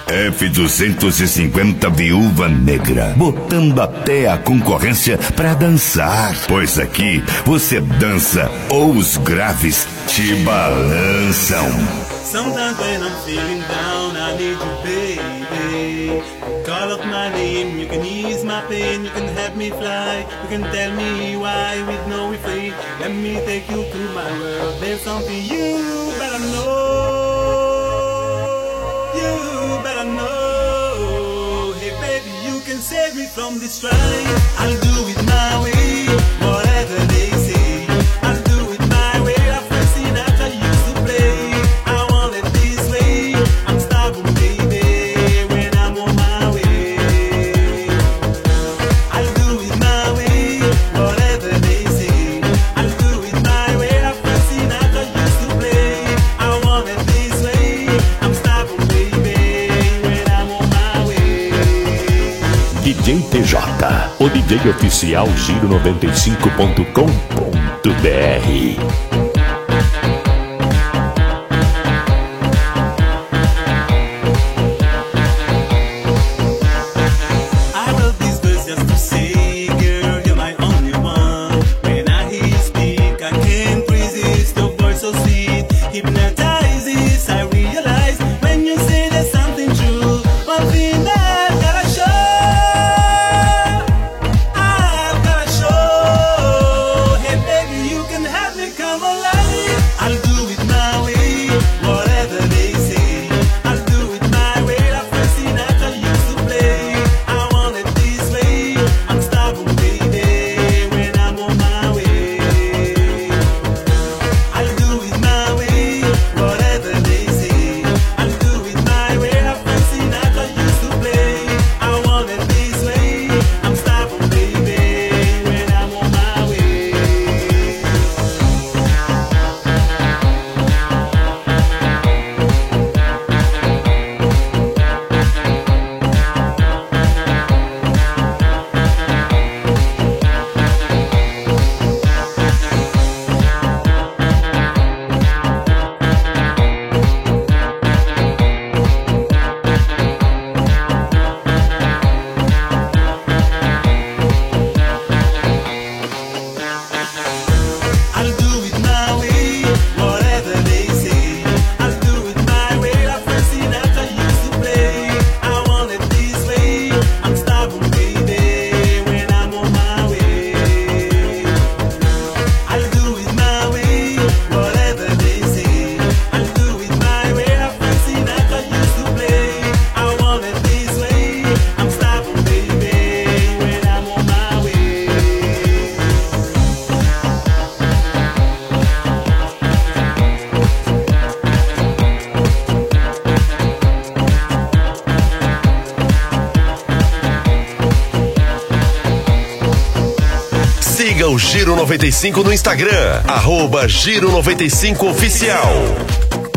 F250 Viúva Negra, botando até a concorrência pra dançar. Pois aqui você dança ou os graves te balançam. Sometimes when I'm feeling down, I need you, baby. Call up my name, you can ease my pain, you can help me fly, you can tell me why with no refrain. Let me take you to my world. There's something you better know. You better know. Hey baby, you can save me from this strife. I'll do it my way, whatever they say. I'll do it my way. I've seen that I used to play. I want it this way. I'm stubborn, baby, when I'm on my way. I'll do it my way, whatever they say. I'll do it my way. I've seen that I used to play. I want it this way. I'm stubborn, baby, when I'm on my way. DJ TJ, o DJ oficial Giro95.com.br. I wrote these verses just to say, girl, you're my only one. When I hear you speak, I can't resist. Your voice so sweet, hypnotizes. I realize when you say there's something true. One thing that I've gotta show, I've gotta show. Hey baby, you can have me come alive. I'll do it my way, whatever they say. I'll do it my way. I've seen that I used to play. I want it this way. I'm stubborn, baby, when I'm on my way. I'll do it my way, whatever they say. I'll do it my way. I've seen that I used to play. I want it this way. I'm stubborn, baby, when I'm on my way. I'll do it my way, whatever they say. I'll do it my way. I've seen that I used to play. I want it this way. I'm stubborn, baby, when I'm on my way. I'll do it my way, whatever they say. I'll do it my way. I've seen that I used to play. I want it this way. I'm stubborn, baby, when I'm on my way. Siga o Giro 95 no Instagram, @Giro95Oficial.